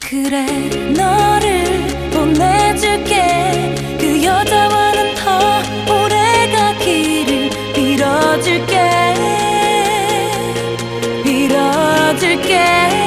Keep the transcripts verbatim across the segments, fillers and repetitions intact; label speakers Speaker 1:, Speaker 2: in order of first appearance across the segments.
Speaker 1: 그래 너를 보내줄게. 그 여자와는 더 오래 가기를 빌어줄게. 빌어줄게.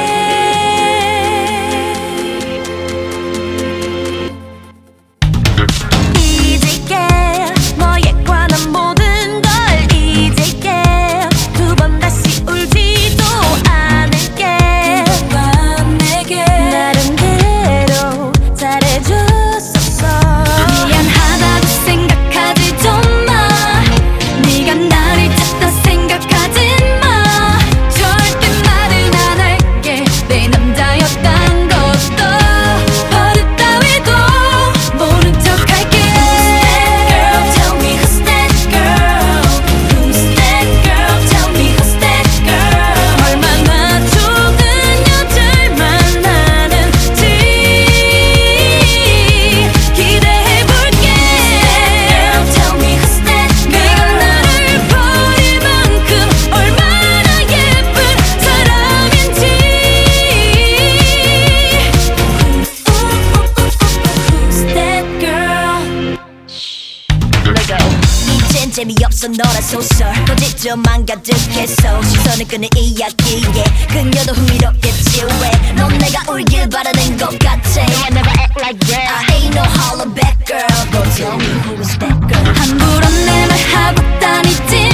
Speaker 2: 재미없어 너란 소설 고집좀만 가득했어. 시선을 끄는 이야기에 그녀도 흥미롭겠지. 왜 넌 내가 울길 바라는 것 같아. I never act like that. I ain't no holler back girl. Go tell me who is that girl.
Speaker 1: 함부로 내 말 하고 다니지